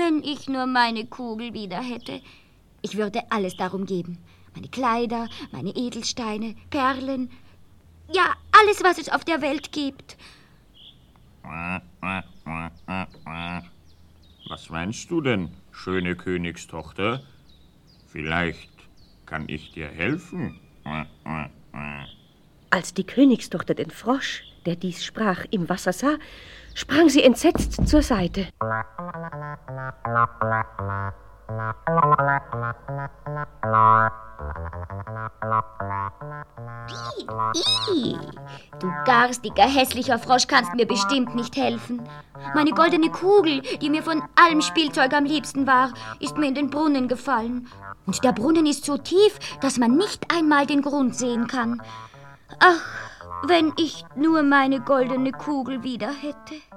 Wenn ich nur meine Kugel wieder hätte. Ich würde alles darum geben. Meine Kleider, meine Edelsteine, Perlen. Ja, alles, was es auf der Welt gibt. Was meinst du denn, schöne Königstochter? Vielleicht kann ich dir helfen. Als die Königstochter den Frosch, der dies sprach, im Wasser sah, sprang sie entsetzt zur Seite. Du garstiger, hässlicher Frosch kannst mir bestimmt nicht helfen. Meine goldene Kugel, die mir von allem Spielzeug am liebsten war, ist mir in den Brunnen gefallen. Und der Brunnen ist so tief, dass man nicht einmal den Grund sehen kann. Ach, wenn ich nur meine goldene Kugel wieder hätte.